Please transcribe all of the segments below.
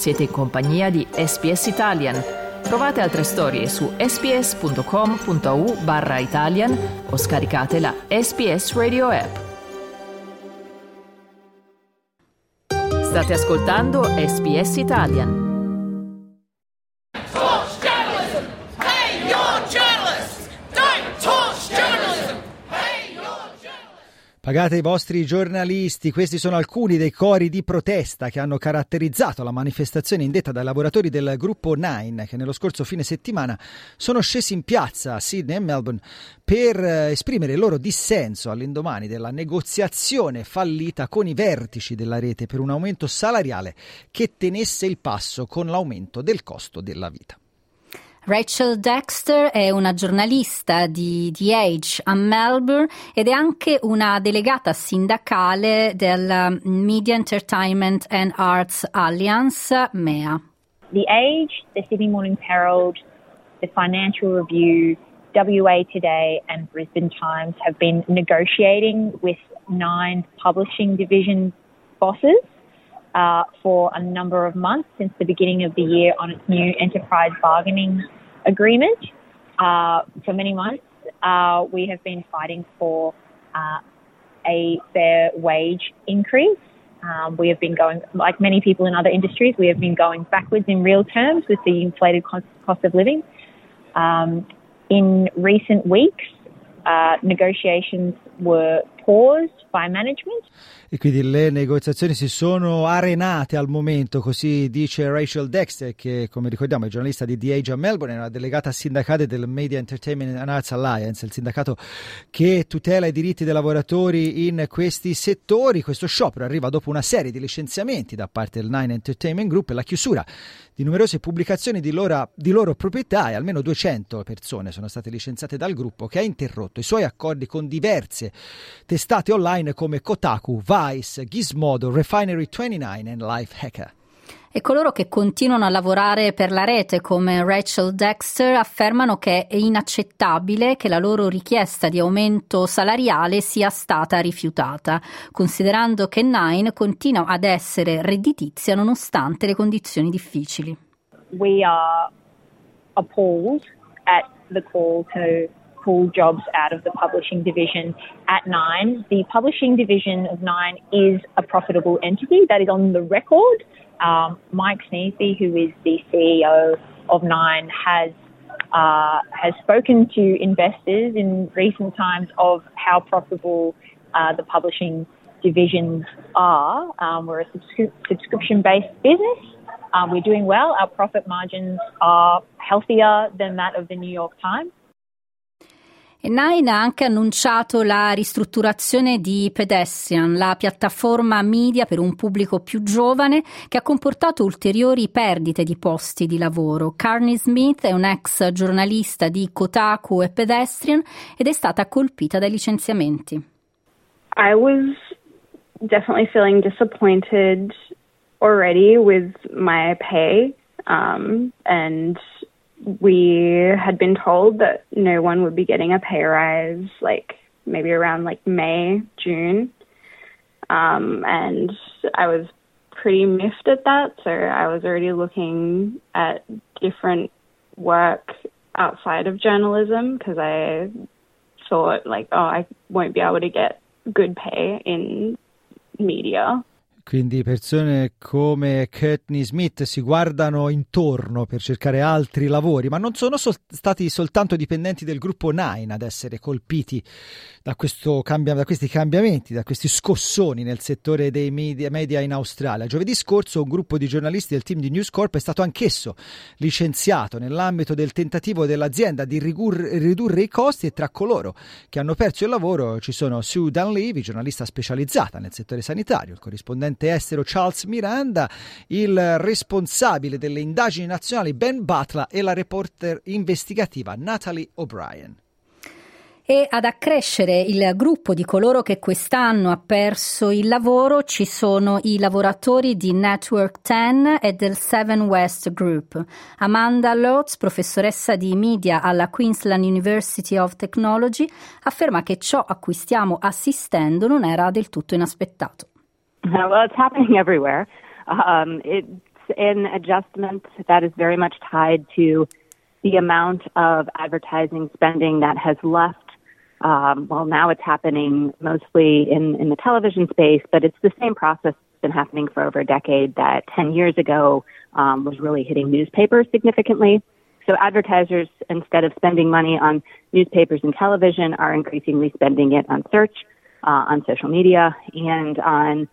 Siete in compagnia di SBS Italian. Trovate altre storie su sbs.com.au/Italian o scaricate la SBS Radio app. State ascoltando SBS Italian. Pagate i vostri giornalisti, questi sono alcuni dei cori di protesta che hanno caratterizzato la manifestazione indetta dai lavoratori del gruppo Nine, che nello scorso fine settimana sono scesi in piazza a Sydney e Melbourne per esprimere il loro dissenso all'indomani della negoziazione fallita con i vertici della rete per un aumento salariale che tenesse il passo con l'aumento del costo della vita. Rachel Dexter è una giornalista di The Age a Melbourne ed è anche una delegata sindacale del Media Entertainment and Arts Alliance, MEA. The Age, the Sydney Morning Herald, the Financial Review, WA Today and Brisbane Times have been negotiating with Nine publishing division bosses for a number of months since the beginning of the year on its new enterprise bargaining agreement. For many months, we have been fighting for a fair wage increase. We have been going, like many people in other industries, we have been going backwards in real terms with the inflated cost of living. In recent weeks, negotiations were paused by management. E quindi le negoziazioni si sono arenate al momento, così dice Rachel Dexter, che come ricordiamo è giornalista di The Age a Melbourne, è una delegata sindacale del Media Entertainment and Arts Alliance, il sindacato che tutela i diritti dei lavoratori in questi settori. Questo sciopero arriva dopo una serie di licenziamenti da parte del Nine Entertainment Group e la chiusura di numerose pubblicazioni di loro proprietà, e almeno 200 persone sono state licenziate dal gruppo, che ha interrotto i suoi accordi con diverse testate online come Kotaku, Vice, Gizmodo, Refinery29 e Lifehacker. E coloro che continuano a lavorare per la rete, come Rachel Dexter, affermano che è inaccettabile che la loro richiesta di aumento salariale sia stata rifiutata, considerando che Nine continua ad essere redditizia nonostante le condizioni difficili. We are appalled at the call to pull jobs out of the publishing division at Nine. The publishing division of Nine is a profitable entity. That is on the record. Mike Sneesby, who is the CEO of Nine, has spoken to investors in recent times of how profitable the publishing divisions are. We're a subscription-based business. We're doing well. Our profit margins are healthier than that of the New York Times. E Nine ha anche annunciato la ristrutturazione di Pedestrian, la piattaforma media per un pubblico più giovane, che ha comportato ulteriori perdite di posti di lavoro. Carney Smith è un'ex giornalista di Kotaku e Pedestrian ed è stata colpita dai licenziamenti. I was definitely feeling disappointed already with my pay, and we had been told that no one would be getting a pay rise, maybe around May, June. And I was pretty miffed at that. So I was already looking at different work outside of journalism because I thought I won't be able to get good pay in media. Quindi persone come Courtney Smith si guardano intorno per cercare altri lavori, ma non sono stati soltanto dipendenti del gruppo Nine ad essere colpiti da questi cambiamenti, da questi scossoni nel settore dei media in Australia. Giovedì scorso un gruppo di giornalisti del team di News Corp è stato anch'esso licenziato nell'ambito del tentativo dell'azienda di ridurre i costi, e tra coloro che hanno perso il lavoro ci sono Sue Dunleavy, giornalista specializzata nel settore sanitario, il corrispondente estero Charles Miranda, il responsabile delle indagini nazionali Ben Butler e la reporter investigativa Natalie O'Brien. E ad accrescere il gruppo di coloro che quest'anno ha perso il lavoro ci sono i lavoratori di Network 10 e del Seven West Group. Amanda Lotz, professoressa di media alla Queensland University of Technology, afferma che ciò a cui stiamo assistendo non era del tutto inaspettato. Well, it's happening everywhere. an adjustment that is very much tied to the amount of advertising spending that has left. Well, now it's happening mostly in the television space, but it's the same process that's been happening for over a decade that 10 years ago was really hitting newspapers significantly. So advertisers, instead of spending money on newspapers and television, are increasingly spending it on search, on social media, and on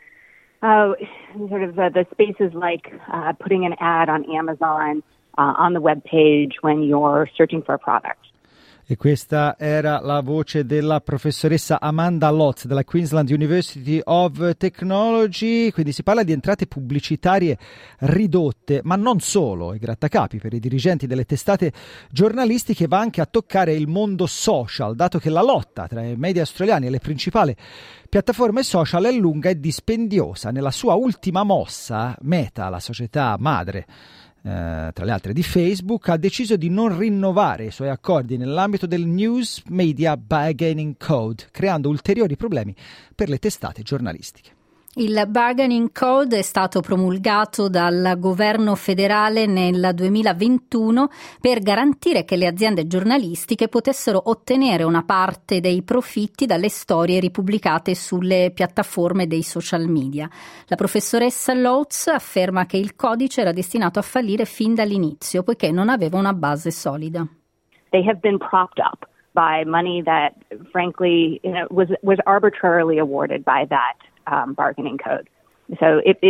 sort of the spaces like putting an ad on Amazon on the web page when you're searching for a product. E questa era la voce della professoressa Amanda Lotz della Queensland University of Technology. Quindi si parla di entrate pubblicitarie ridotte, ma non solo. I grattacapi per i dirigenti delle testate giornalistiche va anche a toccare il mondo social, dato che la lotta tra i media australiani e le principali piattaforme social è lunga e dispendiosa. Nella sua ultima mossa, Meta, la società madre tra le altre di Facebook, ha deciso di non rinnovare i suoi accordi nell'ambito del News Media Bargaining Code, creando ulteriori problemi per le testate giornalistiche. Il Bargaining Code è stato promulgato dal governo federale nel 2021 per garantire che le aziende giornalistiche potessero ottenere una parte dei profitti dalle storie ripubblicate sulle piattaforme dei social media. La professoressa Lotz afferma che il codice era destinato a fallire fin dall'inizio, poiché non aveva una base solida. They have been propped up by money that, frankly, was arbitrarily awarded by that bargaining code. So if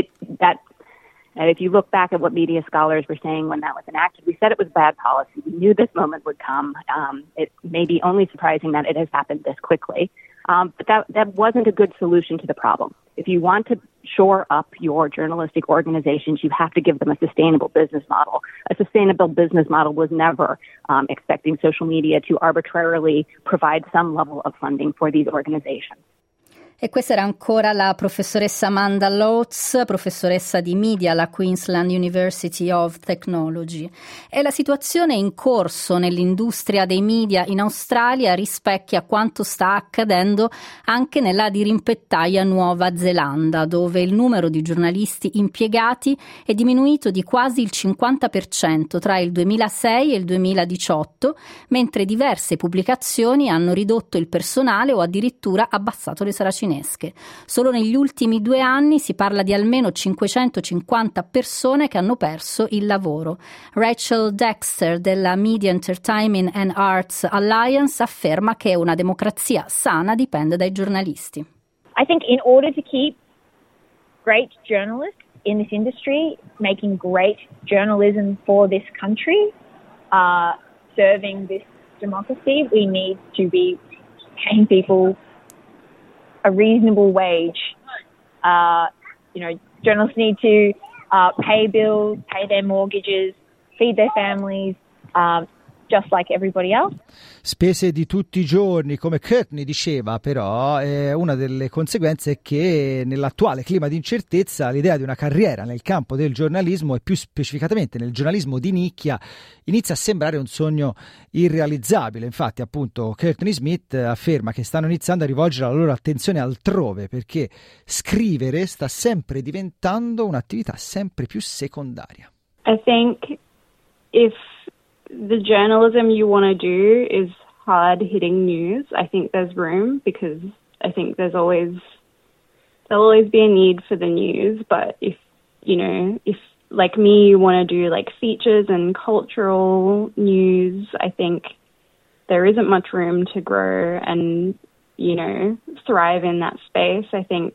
you look back at what media scholars were saying when that was enacted, we said it was bad policy. We knew this moment would come. It may be only surprising that it has happened this quickly, but that wasn't a good solution to the problem. If you want to shore up your journalistic organizations, you have to give them a sustainable business model. A sustainable business model was never expecting social media to arbitrarily provide some level of funding for these organizations. E questa era ancora la professoressa Amanda Lotz, professoressa di media alla Queensland University of Technology. E la situazione in corso nell'industria dei media in Australia rispecchia quanto sta accadendo anche nella dirimpettaia Nuova Zelanda, dove il numero di giornalisti impiegati è diminuito di quasi il 50% tra il 2006 e il 2018, mentre diverse pubblicazioni hanno ridotto il personale o addirittura abbassato le saracinesche. Solo negli ultimi 2 anni si parla di almeno 550 persone che hanno perso il lavoro. Rachel Dexter della Media Entertainment and Arts Alliance afferma che una democrazia sana dipende dai giornalisti. I think in order to keep great journalists in this industry, making great journalism for this country, serving this democracy, we need to be paying people a reasonable wage. Journalists need to pay bills, pay their mortgages, feed their families, just like everybody else. Spese di tutti i giorni, come Courtney diceva, però una delle conseguenze è che nell'attuale clima di incertezza l'idea di una carriera nel campo del giornalismo e più specificatamente nel giornalismo di nicchia inizia a sembrare un sogno irrealizzabile. Infatti, appunto, Courtney Smith afferma che stanno iniziando a rivolgere la loro attenzione altrove perché scrivere sta sempre diventando un'attività sempre più secondaria. I think if the journalism you want to do is hard-hitting news, I think there's room, because I think there'll always be a need for the news. But if like me, you want to do like features and cultural news, I think there isn't much room to grow and, thrive in that space. I think,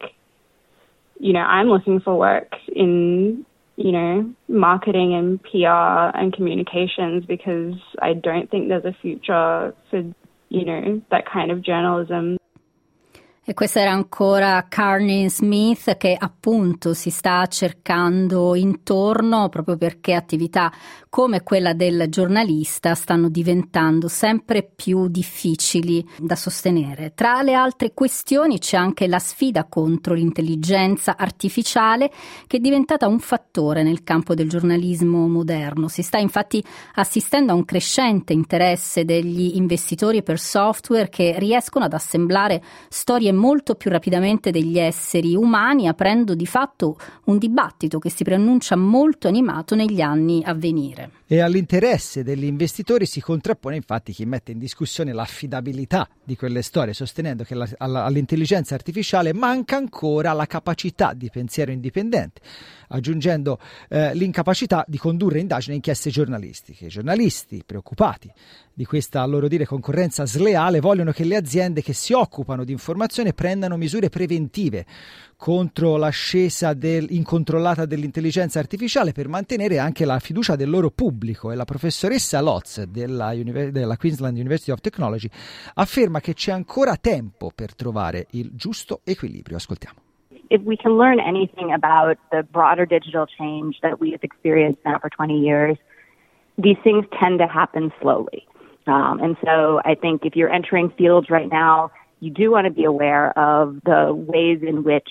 I'm looking for work in marketing and PR and communications, because I don't think there's a future for, that kind of journalism. E questa era ancora Courtney Smith, che appunto si sta cercando intorno proprio perché attività come quella del giornalista stanno diventando sempre più difficili da sostenere. Tra le altre questioni c'è anche la sfida contro l'intelligenza artificiale, che è diventata un fattore nel campo del giornalismo moderno. Si sta infatti assistendo a un crescente interesse degli investitori per software che riescono ad assemblare storie molto più rapidamente degli esseri umani, aprendo di fatto un dibattito che si preannuncia molto animato negli anni a venire. E all'interesse degli investitori si contrappone infatti chi mette in discussione l'affidabilità di quelle storie, sostenendo che all'intelligenza artificiale manca ancora la capacità di pensiero indipendente, aggiungendo l'incapacità di condurre indagini e inchieste giornalistiche. I giornalisti, preoccupati di questa, a loro dire, concorrenza sleale, vogliono che le aziende che si occupano di informazione prendano misure preventive contro l'ascesa incontrollata dell'intelligenza artificiale per mantenere anche la fiducia del loro pubblico. E la professoressa Lotz della Queensland University of Technology afferma che c'è ancora tempo per trovare il giusto equilibrio. Ascoltiamo. If we can learn anything about the broader digital change that we have experienced now for 20 years, these things tend to happen slowly. And so I think if you're entering fields right now, you do want to be aware of the ways in which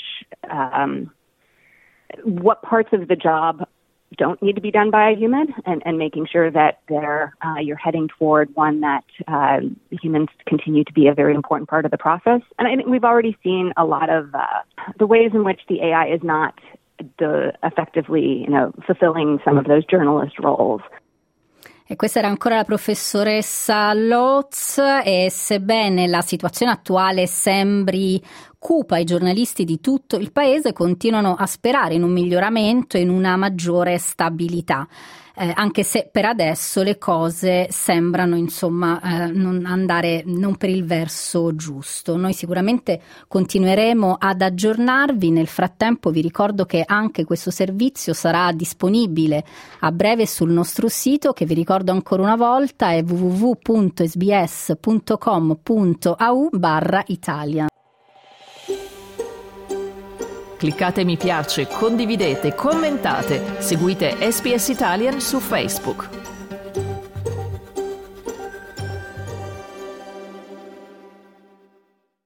what parts of the job don't need to be done by a human, and making sure that you're heading toward one that humans continue to be a very important part of the process. And I think we've already seen a lot of the ways in which the AI is not effectively, fulfilling some of those journalist roles. E questa era ancora la professoressa Lotz, e sebbene la situazione attuale sembri cupa, i giornalisti di tutto il paese continuano a sperare in un miglioramento e in una maggiore stabilità. Anche se per adesso le cose sembrano non andare non per il verso giusto. Noi sicuramente continueremo ad aggiornarvi. Nel frattempo vi ricordo che anche questo servizio sarà disponibile a breve sul nostro sito, che vi ricordo ancora una volta è www.sbs.com.au/Italia. Cliccate mi piace, condividete, commentate, seguite SBS Italian su Facebook.